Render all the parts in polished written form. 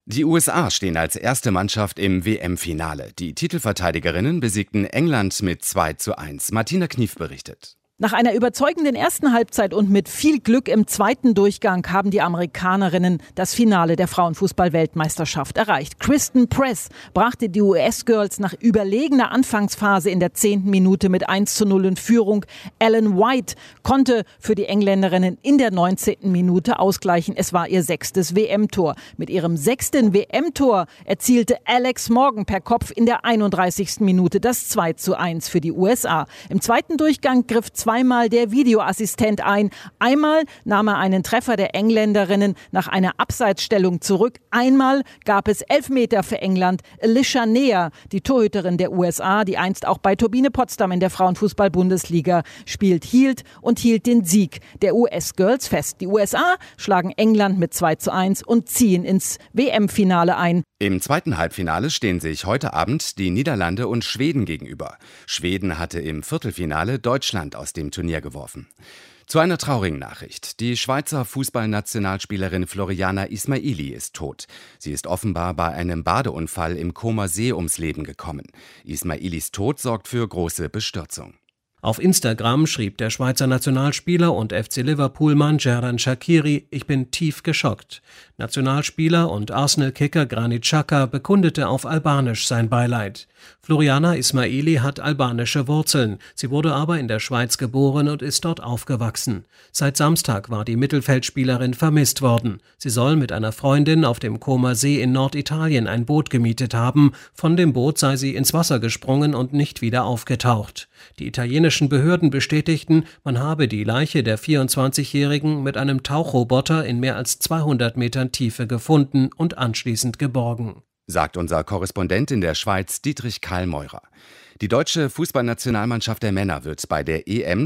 Die USA stehen als erste Mannschaft im WM-Finale. Die Titelverteidigerinnen besiegten England mit 2:1. Martina Knief berichtet. Nach einer überzeugenden ersten Halbzeit und mit viel Glück im zweiten Durchgang haben die Amerikanerinnen das Finale der Frauenfußball-Weltmeisterschaft erreicht. Kristen Press brachte die US-Girls nach überlegener Anfangsphase in der 10. Minute mit 1:0 in Führung. Ellen White konnte für die Engländerinnen in der 19. Minute ausgleichen. Es war ihr 6. WM-Tor. Mit ihrem 6. WM-Tor erzielte Alex Morgan per Kopf in der 31. Minute das 2:1 für die USA. Im zweiten Durchgang griff zweimal der Videoassistent ein. Einmal nahm er einen Treffer der Engländerinnen nach einer Abseitsstellung zurück. Einmal gab es Elfmeter für England. Alicia Neher, die Torhüterin der USA, die einst auch bei Turbine Potsdam in der Frauenfußball-Bundesliga spielt, hielt den Sieg der US-Girls fest. Die USA schlagen England mit 2:1 und ziehen ins WM-Finale ein. Im zweiten Halbfinale stehen sich heute Abend die Niederlande und Schweden gegenüber. Schweden hatte im Viertelfinale Deutschland aus dem Turnier geworfen. Zu einer traurigen Nachricht. Die Schweizer Fußballnationalspielerin Floriana Ismaili ist tot. Sie ist offenbar bei einem Badeunfall im Comer See ums Leben gekommen. Ismailis Tod sorgt für große Bestürzung. Auf Instagram schrieb der Schweizer Nationalspieler und FC Liverpool-Mann Xherdan Shaqiri: Ich bin tief geschockt. Nationalspieler und Arsenal-Kicker Granit Xhaka bekundete auf Albanisch sein Beileid. Floriana Ismaili hat albanische Wurzeln. Sie wurde aber in der Schweiz geboren und ist dort aufgewachsen. Seit Samstag war die Mittelfeldspielerin vermisst worden. Sie soll mit einer Freundin auf dem Comer See in Norditalien ein Boot gemietet haben. Von dem Boot sei sie ins Wasser gesprungen und nicht wieder aufgetaucht. Die italienischen Behörden bestätigten, man habe die Leiche der 24-Jährigen mit einem Tauchroboter in mehr als 200 Metern Tiefe gefunden und anschließend geborgen. Sagt unser Korrespondent in der Schweiz Dietrich Karl-Meurer. Die deutsche Fußballnationalmannschaft der Männer wird bei der EM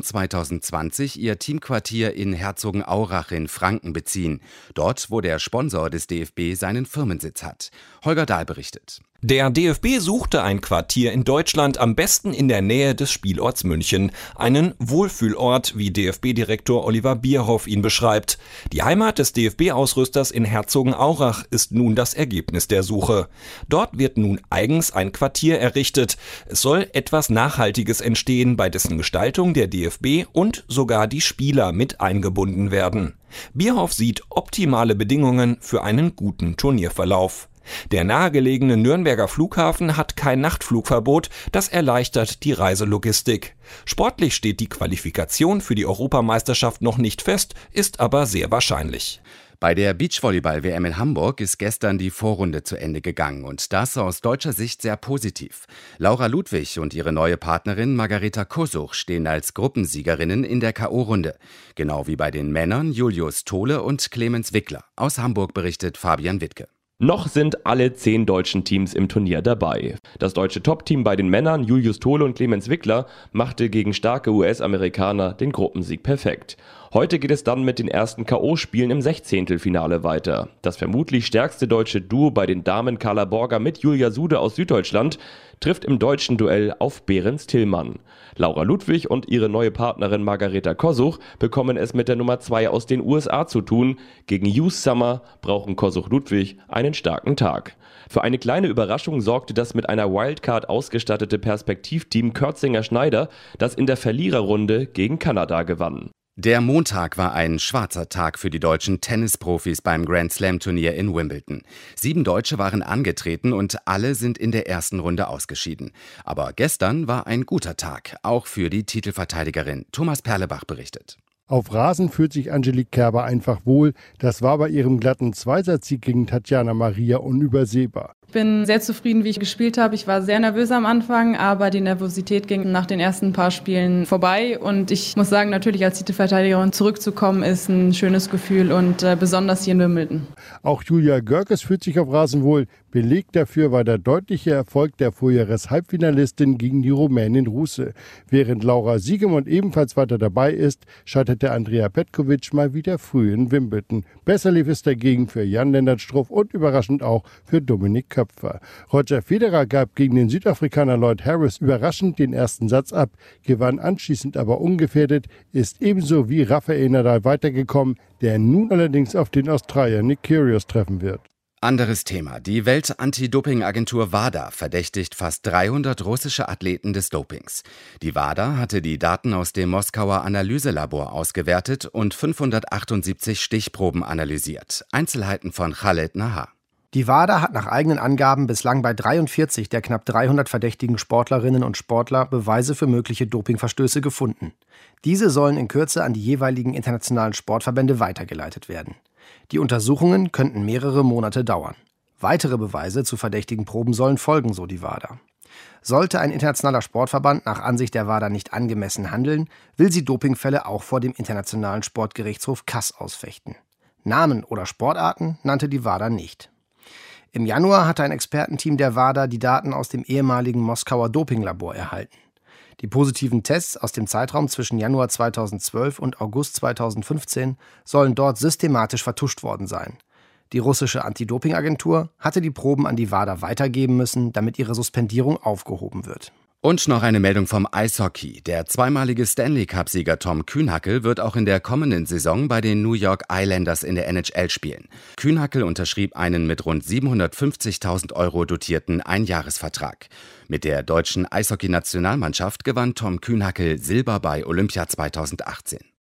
2020 ihr Teamquartier in Herzogenaurach in Franken beziehen. Dort, wo der Sponsor des DFB seinen Firmensitz hat. Holger Dahl berichtet. Der DFB suchte ein Quartier in Deutschland, am besten in der Nähe des Spielorts München. Einen Wohlfühlort, wie DFB-Direktor Oliver Bierhoff ihn beschreibt. Die Heimat des DFB-Ausrüsters in Herzogenaurach ist nun das Ergebnis der Suche. Dort wird nun eigens ein Quartier errichtet. Es soll etwas Nachhaltiges entstehen, bei dessen Gestaltung der DFB und sogar die Spieler mit eingebunden werden. Bierhoff sieht optimale Bedingungen für einen guten Turnierverlauf. Der nahegelegene Nürnberger Flughafen hat kein Nachtflugverbot, das erleichtert die Reiselogistik. Sportlich steht die Qualifikation für die Europameisterschaft noch nicht fest, ist aber sehr wahrscheinlich. Bei der Beachvolleyball-WM in Hamburg ist gestern die Vorrunde zu Ende gegangen und das aus deutscher Sicht sehr positiv. Laura Ludwig und ihre neue Partnerin Margareta Kosuch stehen als Gruppensiegerinnen in der K.O.-Runde. Genau wie bei den Männern Julius Tole und Clemens Wickler. Aus Hamburg berichtet Fabian Wittke. Noch sind alle 10 deutschen Teams im Turnier dabei. Das deutsche Top-Team bei den Männern, Julius Tole und Clemens Wickler, machte gegen starke US-Amerikaner den Gruppensieg perfekt. Heute geht es dann mit den ersten K.O.-Spielen im 16. weiter. Das vermutlich stärkste deutsche Duo bei den Damen, Carla Borger mit Julia Sude aus Süddeutschland, trifft im deutschen Duell auf Behrens Tillmann. Laura Ludwig und ihre neue Partnerin Margareta Kosuch bekommen es mit der Nummer 2 aus den USA zu tun. Gegen Hughes Summer brauchen Kosuch-Ludwig einen starken Tag. Für eine kleine Überraschung sorgte das mit einer Wildcard ausgestattete Perspektivteam Körzinger-Schneider, das in der Verliererrunde gegen Kanada gewann. Der Montag war ein schwarzer Tag für die deutschen Tennisprofis beim Grand-Slam-Turnier in Wimbledon. 7 Deutsche waren angetreten und alle sind in der ersten Runde ausgeschieden. Aber gestern war ein guter Tag, auch für die Titelverteidigerin. Thomas Perlebach berichtet. Auf Rasen fühlt sich Angelique Kerber einfach wohl. Das war bei ihrem glatten Zweisatzsieg gegen Tatjana Maria unübersehbar. Ich bin sehr zufrieden, wie ich gespielt habe. Ich war sehr nervös am Anfang, aber die Nervosität ging nach den ersten paar Spielen vorbei. Und ich muss sagen, natürlich als Titelverteidigerin zurückzukommen, ist ein schönes Gefühl und besonders hier in Wimbledon. Auch Julia Görges fühlt sich auf Rasen wohl. Beleg dafür war der deutliche Erfolg der Vorjahres-Halbfinalistin gegen die Rumänin Ruse. Während Laura Siegemund ebenfalls weiter dabei ist, scheiterte Andrea Petkovic mal wieder früh in Wimbledon. Besser lief es dagegen für Jan-Lennart Struff und überraschend auch für Dominik Köpfer. Roger Federer gab gegen den Südafrikaner Lloyd Harris überraschend den ersten Satz ab, gewann anschließend aber ungefährdet, ist ebenso wie Rafael Nadal weitergekommen, der nun allerdings auf den Australier Nick Kyrgios treffen wird. Anderes Thema. Die Welt-Anti-Doping-Agentur WADA verdächtigt fast 300 russische Athleten des Dopings. Die WADA hatte die Daten aus dem Moskauer Analyselabor ausgewertet und 578 Stichproben analysiert. Einzelheiten von Khaled Nahar. Die WADA hat nach eigenen Angaben bislang bei 43 der knapp 300 verdächtigen Sportlerinnen und Sportler Beweise für mögliche Dopingverstöße gefunden. Diese sollen in Kürze an die jeweiligen internationalen Sportverbände weitergeleitet werden. Die Untersuchungen könnten mehrere Monate dauern. Weitere Beweise zu verdächtigen Proben sollen folgen, so die WADA. Sollte ein internationaler Sportverband nach Ansicht der WADA nicht angemessen handeln, will sie Dopingfälle auch vor dem Internationalen Sportgerichtshof CAS ausfechten. Namen oder Sportarten nannte die WADA nicht. Im Januar hatte ein Expertenteam der WADA die Daten aus dem ehemaligen Moskauer Dopinglabor erhalten. Die positiven Tests aus dem Zeitraum zwischen Januar 2012 und August 2015 sollen dort systematisch vertuscht worden sein. Die russische Anti-Doping-Agentur hatte die Proben an die WADA weitergeben müssen, damit ihre Suspendierung aufgehoben wird. Und noch eine Meldung vom Eishockey. Der zweimalige Stanley-Cup-Sieger Tom Kühnhackl wird auch in der kommenden Saison bei den New York Islanders in der NHL spielen. Kühnhackl unterschrieb einen mit rund 750.000 € dotierten Einjahresvertrag. Mit der deutschen Eishockey-Nationalmannschaft gewann Tom Kühnhackl Silber bei Olympia 2018.